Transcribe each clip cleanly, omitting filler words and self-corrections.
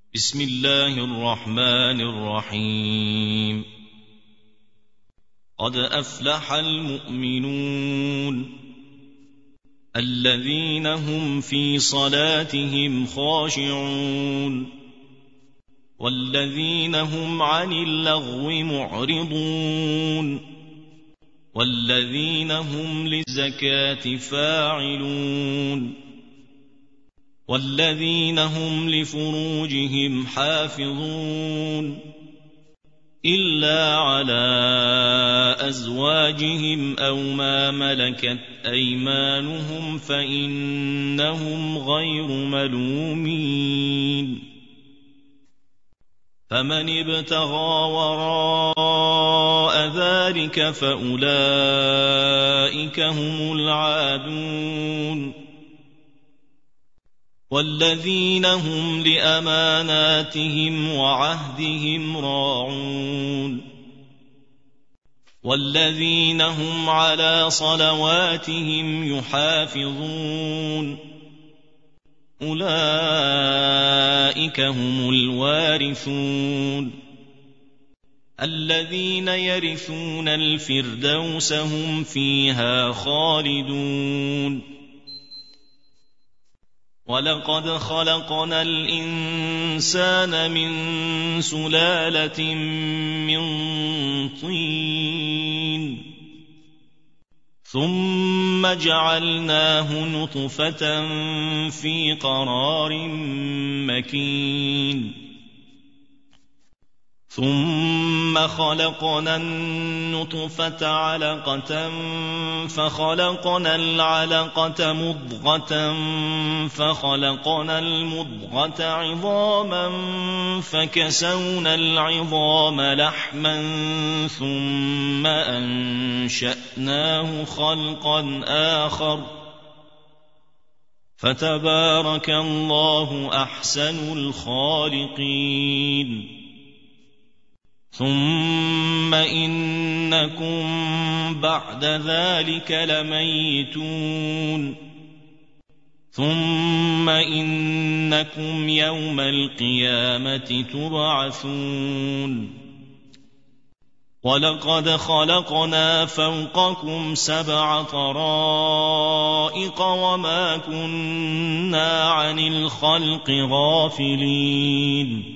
بسم الله الرحمن الرحيم. قد أفلح المؤمنون الذين هم في صلاتهم خاشعون والذين هم عن اللغو معرضون والذين هم للزكاة فاعلون والذين هم لفروجهم حافظون إلا على أزواجهم أو ما ملكت أيمانهم فإنهم غير ملومين. فمن ابتغى وراء ذلك فأولئك هم العادون. والذين هم لأماناتهم وعهدهم راعون والذين هم على صلواتهم يحافظون أولئك هم الوارثون الذين يرثون الفردوس هم فيها خالدون. ولقد خلقنا الإنسان من سلالة من طين ثم جعلناه نطفة في قرار مكين ثم خلقنا النطفة علقة فخلقنا العلقة مضغة فخلقنا المضغة عظاما فكسونا العظام لحما ثم أنشأناه خلقا آخر فتبارك الله أحسن الخالقين. ثم إنكم بعد ذلك لميتون ثم إنكم يوم القيامة تبعثون. ولقد خلقنا فوقكم 7 طرائق وما كنا عن الخلق غافلين.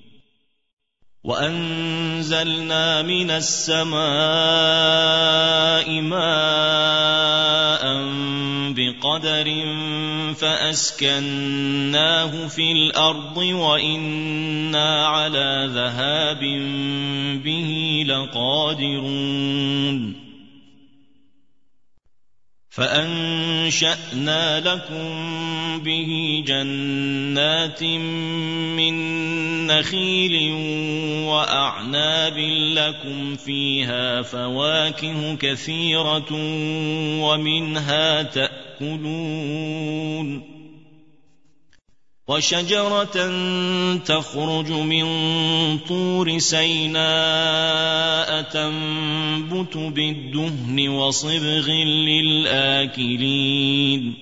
وأنزلنا من السماء ماء بقدر فأسكناه في الأرض وإنا على ذهاب به لقادرون. فأنشأنا لكم به جنات من نخيل وأعناب لكم فيها فواكه كثيرة ومنها تأكلون. وشجرة تخرج من طور سيناء تنبت بالدهن وصبغ للآكلين.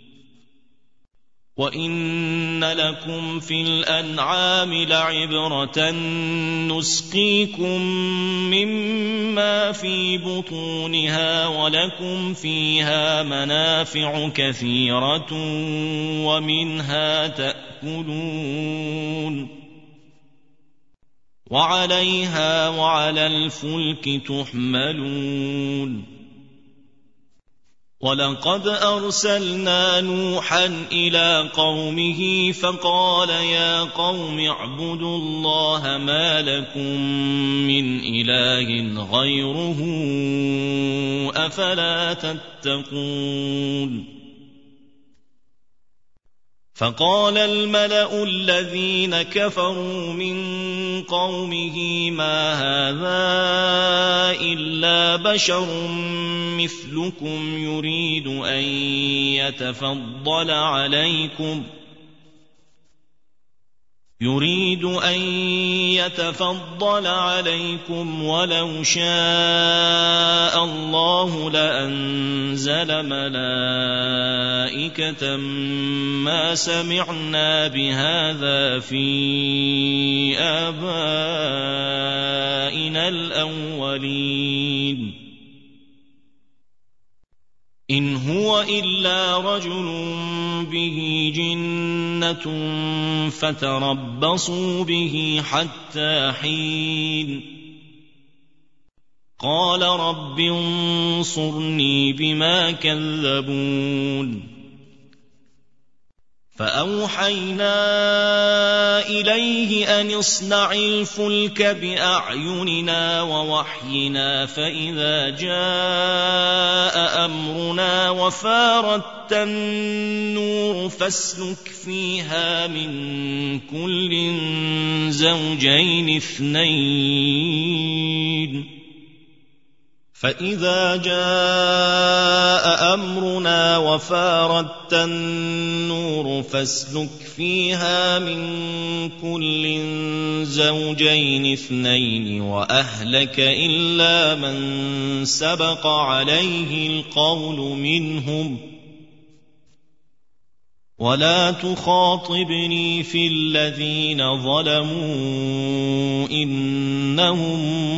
وإن لكم في الأنعام لعبرة نسقيكم مما في بطونها ولكم فيها منافع كثيرة ومنها تأكلون وعليها وعلى الفلك تحملون. ولقد أرسلنا نوحا إلى قومه فقال يا قوم اعبدوا الله ما لكم من إله غيره أفلا تتقون. فقال الملأ الذين كفروا من قومه ما هذا إلا بشر مثلكم يريد أن يريد أن يتفضل عليكم ولو شاء الله لأنزل ملائكة ما سمعنا بهذا في آبائنا الأولين إن هو إلا رجل به جنة فتربصوا به حتى حين قال رب انصرني بما كذبون فأوحينا إليه أن اصنع الفلك بأعيننا ووحينا فإذا جاء أمرنا وفاردت النور فاسلك فيها من كل زوجين اثنين فإذا جاء أمرنا وفاردت النور فاسلك فيها من كل زوجين اثنين وأهلك إلا من سبق عليه القول منهم ولا تخاطبني في الذين ظلموا إنهم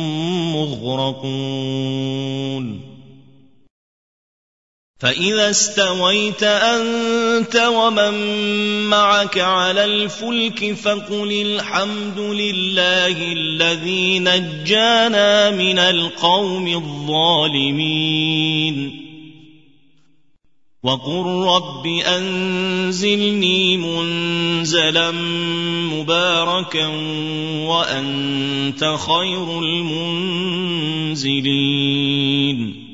مغرقون فإذا استويت أنت ومن معك على الفلك فقل الحمد لله الذي نجانا من القوم الظالمين وقل رب أنزلني منزلا مباركا وأنت خير المنزلين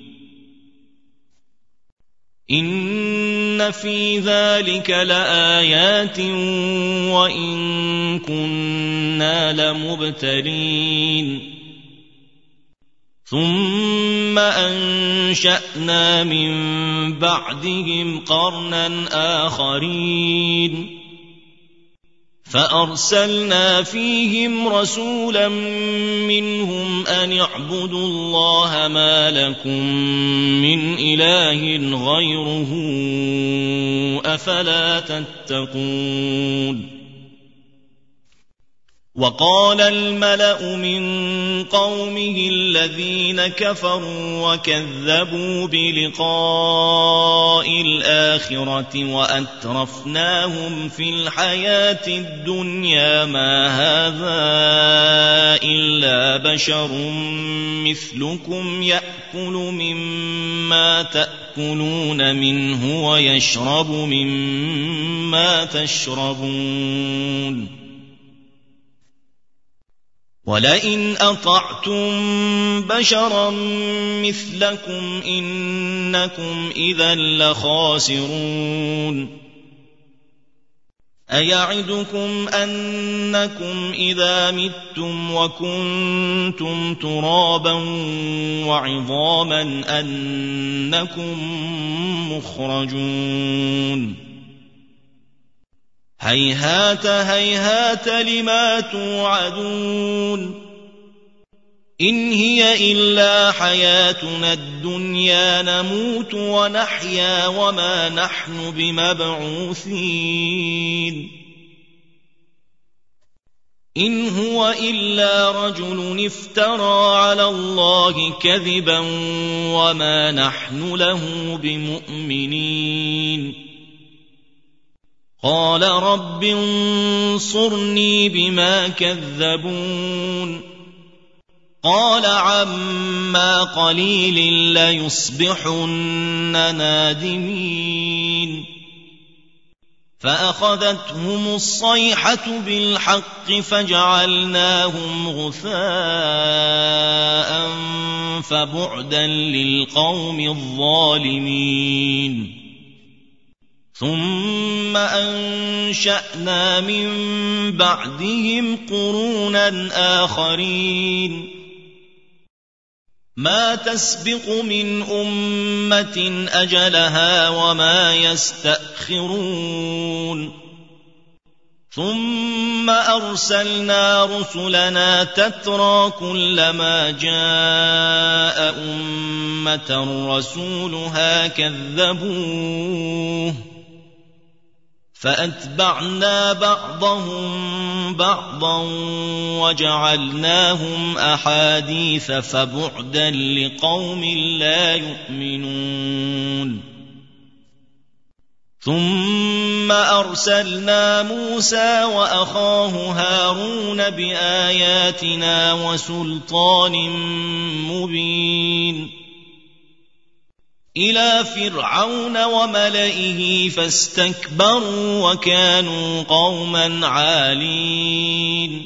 إن في ذلك لآيات وإن كنا لمبتلين ثم أنشأنا من بعدهم قرنا آخرين فأرسلنا فيهم رسولا منهم أن اعبدوا الله ما لكم من إله غيره أفلا تتقون وقال الملأ من قومه الذين كفروا وكذبوا بلقاء الآخرة وأترفناهم في الحياة الدنيا ما هذا إلا بشر مثلكم يأكل مما تأكلون منه ويشرب مما تشربون ولئن أطعتم بشرا مثلكم إنكم إذا لخاسرون أيعدكم أنكم إذا متم وكنتم ترابا وعظاما أنكم مخرجون هيهات هيهات لما توعدون إن هي إلا حياتنا الدنيا نموت ونحيا وما نحن بمبعوثين إن هو إلا رجل افترى على الله كذبا وما نحن له بمؤمنين قال رب انصرني بما كذبون قال عما قليل ليصبحن نادمين فأخذتهم الصيحة بالحق فجعلناهم غثاء فبعدا للقوم الظالمين ثم أنشأنا من بعدهم قرونا آخرين ما تسبق من أمة أجلها وما يستأخرون ثم أرسلنا رسلنا تترى كلما جاء أمة رسولها كذبوه فأتبعنا بعضهم بعضا وجعلناهم أحاديث فبعدا لقوم لا يؤمنون ثم أرسلنا موسى وأخاه هارون بآياتنا وسلطان مبين إلى فرعون وملئه فاستكبروا وكانوا قوما عالين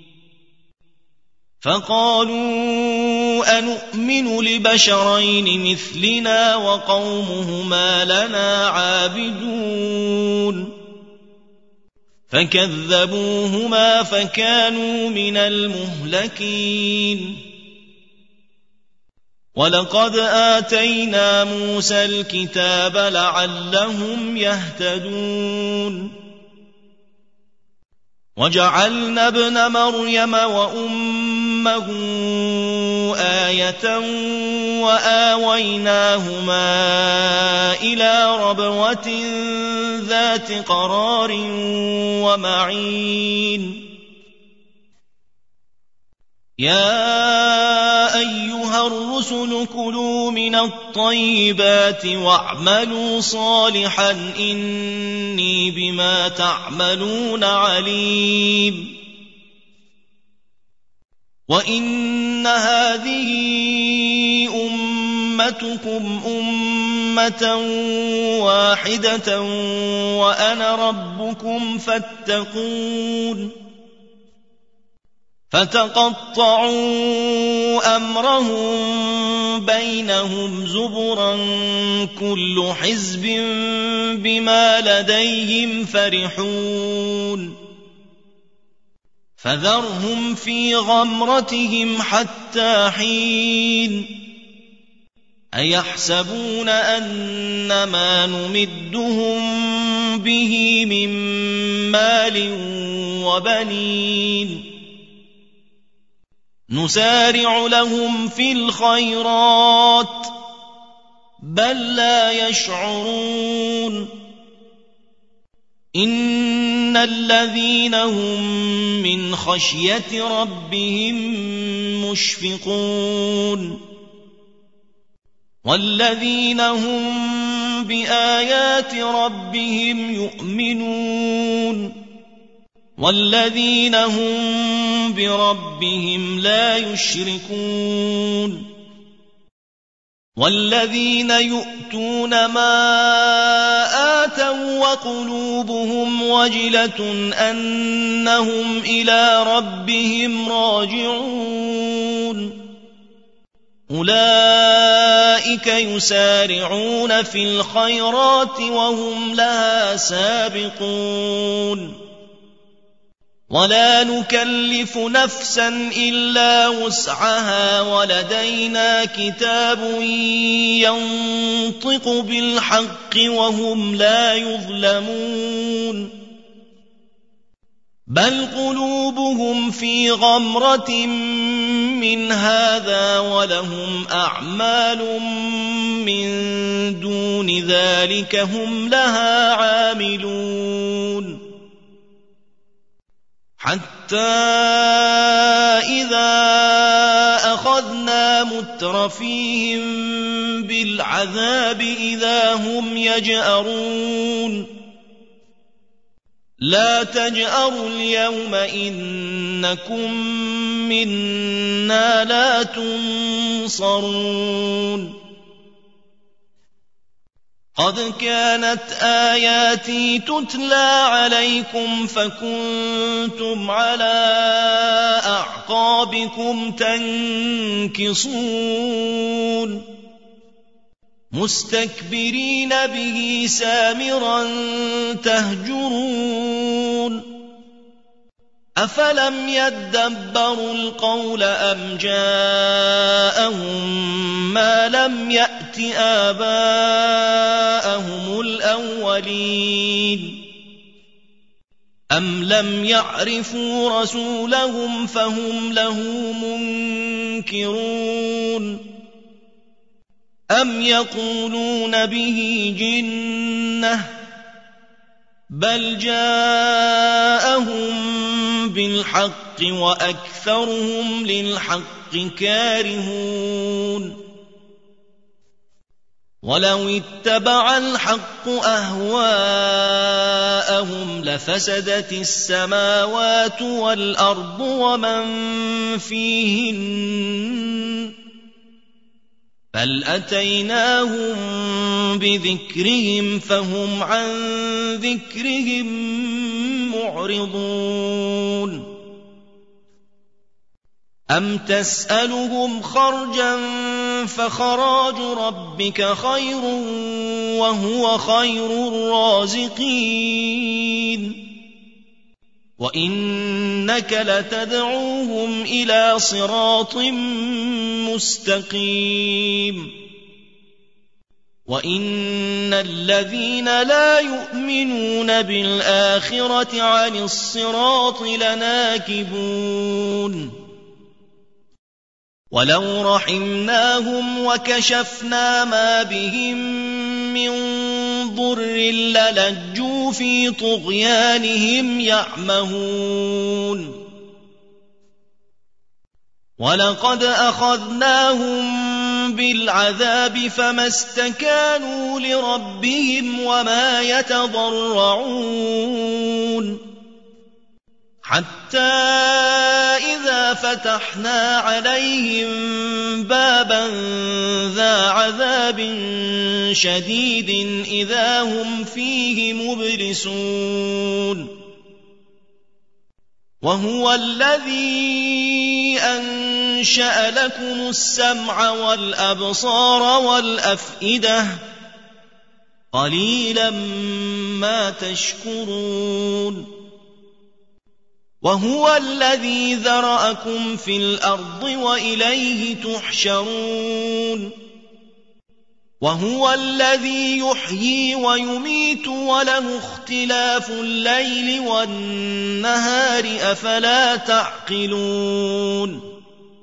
فقالوا أنؤمن لبشرين مثلنا وقومهما لنا عابدون فكذبوهما فكانوا من المهلكين ولقد آتينا موسى الكتاب لعلهم يهتدون وجعلنا ابن مريم وأمه آية وآويناهما إلى ربوة ذات قرار ومعين يا أيها الرسل كلوا من الطيبات واعملوا صالحا إني بما تعملون عليم وإن هذه أمتكم أمة واحدة وأنا ربكم فاتقون فتقطعوا أمرهم بينهم زبرا كل حزب بما لديهم فرحون فذرهم في غمرتهم حتى حين أيحسبون أن ما نمدهم به من مال وبنين نسارع لهم في الخيرات بل لا يشعرون إن الذين هم من خشية ربهم مشفقون والذين هم بآيات ربهم يؤمنون والذين هم بربهم لا يشركون والذين يؤتون ما آتوا وقلوبهم وجلة أنهم إلى ربهم راجعون أولئك يسارعون في الخيرات وهم لها سابقون ولا نكلف نفسا إلا وسعها ولدينا كتاب ينطق بالحق وهم لا يظلمون بل قلوبهم في غمرة من هذا ولهم أعمال من دون ذلك هم لها عاملون حتى إذا أخذنا مترفيهم بالعذاب إذا هم يجأرون لا تجأروا اليوم إنكم منا لا تنصرون قد كانت آياتي تتلى عليكم فكنتم على أعقابكم تنكصون مستكبرين به سامرا تهجرون أفلم يدبروا القول أم جاءهم ما لم يأت آباءهم الأولين أَمْ لَمْ يَعْرِفُوا رَسُولَهُمْ فَهُمْ لَهُ مُنكِرُونَ أَمْ يَقُولُونَ بِهِ جِنَّةٌ بَلْ جَاءَهُم بِالْحَقِّ وَأَكْثَرُهُمْ لِلْحَقِّ كَارِهُونَ وَلَوِ اتَّبَعَ الْحَقُّ أَهْوَاءَهُمْ لَفَسَدَتِ السَّمَاوَاتُ وَالْأَرْضُ وَمَن فِيهِنَّ بَلْ أَتَيْنَاهُم بِذِكْرِهِمْ فَهُمْ عَن ذِكْرِهِم مُّعْرِضُونَ أَمْ تَسْأَلُهُمْ خَرْجًا فَخَرَاجُ رَبِّكَ خَيْرٌ وَهُوَ خَيْرُ الرَّازِقِينَ وَإِنَّكَ لَتَدْعُوهُمْ إِلَى صِرَاطٍ مُّسْتَقِيمٍ وَإِنَّ الَّذِينَ لَا يُؤْمِنُونَ بِالْآخِرَةِ عَنِ الصِّرَاطِ لَنَاكِبُونَ وَلَوْ رَحِمْنَاهُمْ وَكَشَفْنَا مَا بِهِم مِّن ضُرٍّ لَّلَجُّوا فِي طُغْيَانِهِمْ يَعْمَهُونَ وَلَقَدْ أَخَذْنَاهُم بِالْعَذَابِ فَمَا اسْتَكَانُوا لِرَبِّهِمْ وَمَا يَتَضَرَّعُونَ حَتَّىٰ إِذَا فَتَحْنَا عَلَيْهِم بَابًا ذَا عَذَابٍ شَدِيدٍ إِذَا هُمْ فِيهِ مُبْلِسُونَ وَهُوَ الَّذِي أَنشَأَ لَكُمُ السَّمْعَ وَالْأَبْصَارَ وَالْأَفْئِدَةَ قَلِيلًا مَا تَشْكُرُونَ وَهُوَ الَّذِي ذَرَأَكُمْ فِي الْأَرْضِ وَإِلَيْهِ تُحْشَرُونَ وَهُوَ الَّذِي يُحْيِي وَيُمِيتُ وَلَهُ اخْتِلَافُ اللَّيْلِ وَالنَّهَارِ أَفَلَا تَعْقِلُونَ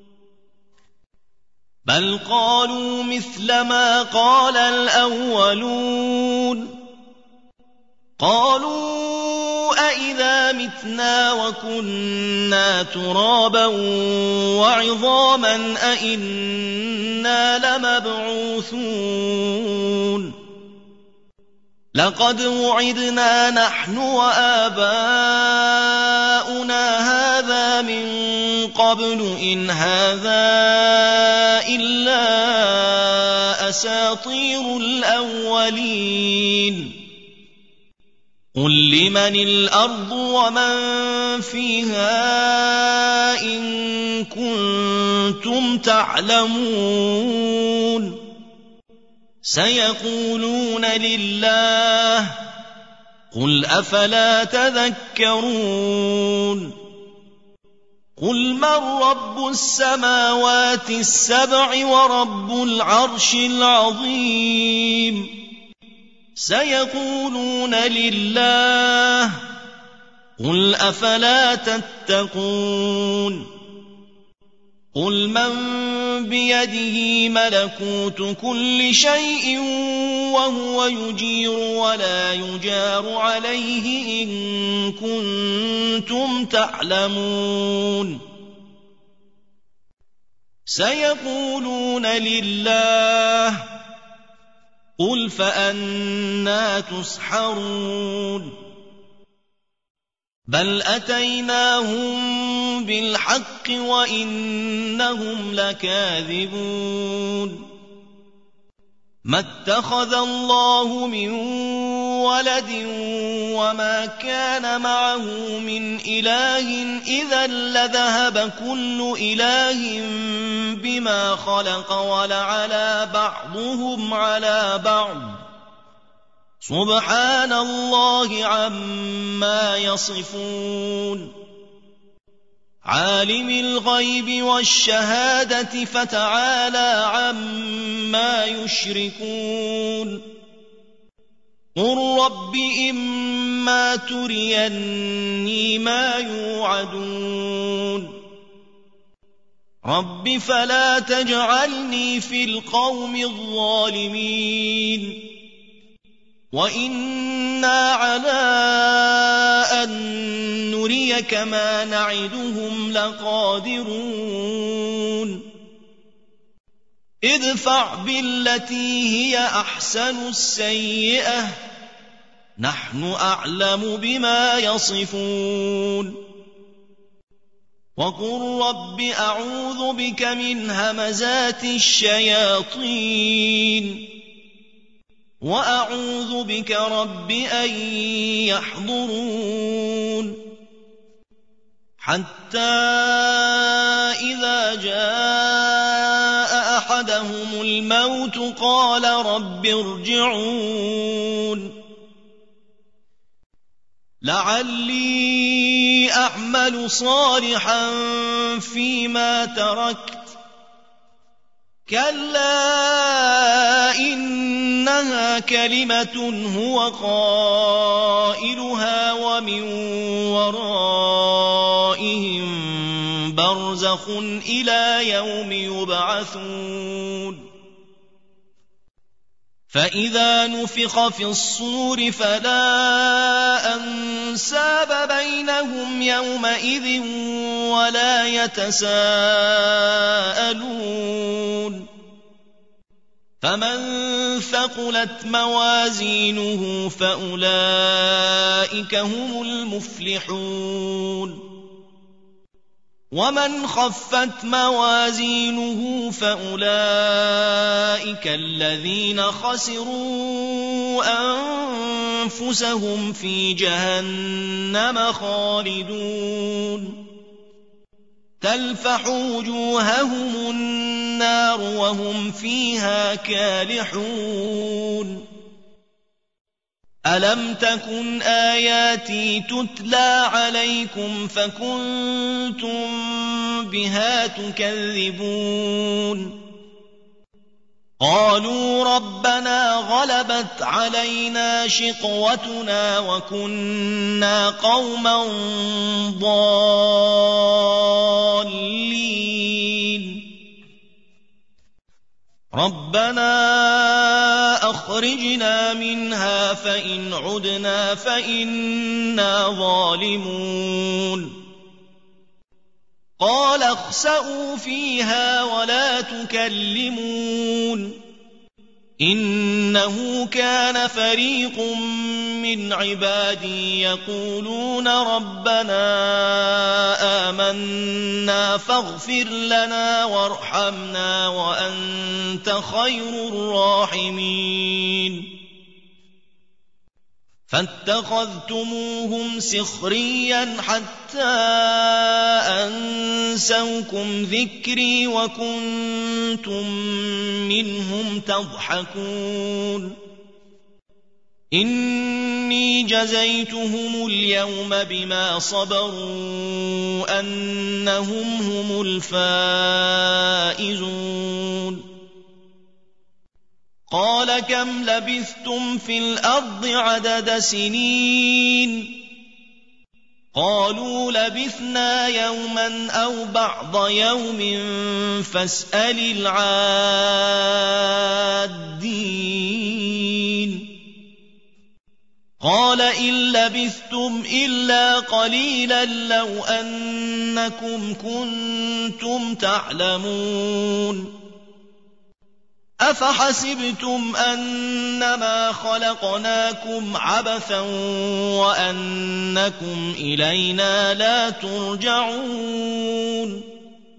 بَلْ قَالُوا مِثْلَ مَا قَالَ الْأَوَّلُونَ قَالُوا أَإِذَا مِتْنَا وَكُنَّا تُرَابًا وَعِظَامًا أَإِنَّا لَمَبْعُوثُونَ لَقَدْ وُعِدْنَا نَحْنُ وَآبَاؤُنَا هَٰذَا مِن قَبْلُ إِنْ هَٰذَا إِلَّا أَسَاطِيرُ الْأَوَّلِينَ قُل لِّمَنِ الْأَرْضُ وَمَن فِيهَا إِن كُنتُمْ تَعْلَمُونَ سَيَقُولُونَ لِلَّهِ قُلْ أَفَلَا تَذَكَّرُونَ قُلْ مَن رَّبُّ السَّمَاوَاتِ السَّبْعِ وَرَبُّ الْعَرْشِ الْعَظِيمِ سَيَقُولُونَ لِلَّهِ قُلْ أَفَلَا تَتَّقُونَ قُلْ مَن بِيَدِهِ مَلَكُوتُ كُلِّ شَيْءٍ وَهُوَ يُجِيرُ وَلَا يُجَارُ عَلَيْهِ إِن كُنتُمْ تَعْلَمُونَ سَيَقُولُونَ لِلَّهِ قُلْ فَأَنَّىٰ تُسْحَرُونَ بَلْ أَتَيْنَاهُم بِالْحَقِّ وَإِنَّهُمْ لَكَاذِبُونَ مَا اتَّخَذَ اللَّهُ مِن وَلَدٍ وَمَا كَانَ مَعَهُ مِنْ إِلَٰهٍ إِذًا لَّذَهَبَ كُلُّ إِلَٰهٍ بِمَا خَلَقَ وَلَعَلَا بَعْضُهُمْ عَلَىٰ بَعْضٍ سُبْحَانَ اللَّهِ عَمَّا يَصِفُونَ عَالِمِ الْغَيْبِ وَالشَّهَادَةِ فَتَعَالَىٰ عَمَّا يُشْرِكُونَ قل رب إما تريني ما يوعدون رب فلا تجعلني في القوم الظالمين وإنا على أن نريك ما نعدهم لقادرون ادفع بالتي هي أحسن السيئة نحن أعلم بما يصفون وقل رب أعوذ بك من همزات الشياطين وأعوذ بك رب أن يحضرون حتى إذا جاء أحدهم الموت قال رب ارجعون لعلي أعمل صالحا فيما تركت كلا إنها كلمة هو قائلها ومن ورائهم برزخ إلى يوم يبعثون فإذا نفخ في الصور فلا أنساب بينهم يومئذ ولا يتساءلون فمن ثقلت موازينه فأولئك هم المفلحون ومن خفت موازينه فأولئك الذين خسروا أنفسهم في جهنم خالدون تلفح وجوههم النار وهم فيها كالحون ألم تكن آياتي تتلى عليكم فكنتم بها تكذبون قالوا ربنا غلبت علينا شقوتنا وكنا قوما ضالين ربنا أخرجنا منها فإن عدنا فإنا ظالمون قال اخسئوا فيها ولا تكلمون إنه كان فريق من عبادي يقولون ربنا آمنا فاغفر لنا وارحمنا وأنت خير الراحمين فاتخذتموهم سخريا حتى أنسوكم ذكري وكنتم منهم تضحكون إني جزيتهم اليوم بما صبروا أنهم هم الفائزون قال كم لبثتم في الأرض عدد سنين قالوا لبثنا يوما أو بعض يوم فاسأل العادين قال إن لبثتم إلا قليلا لو أنكم كنتم تعلمون أفحسبتم أنما خلقناكم عبثا وأنكم إلينا لا ترجعون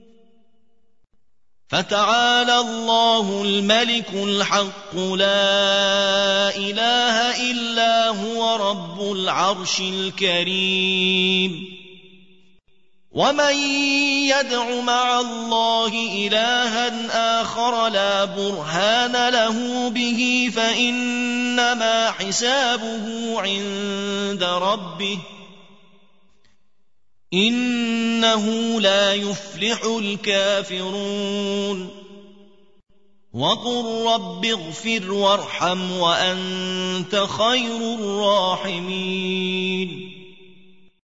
فتعالى الله الملك الحق لا إله إلا هو رب العرش الكريم ومن يدع مع الله إلها آخر لا برهان له به فإنما حسابه عند ربه إنه لا يفلح الكافرون وقل رب اغفر وارحم وأنت خير الراحمين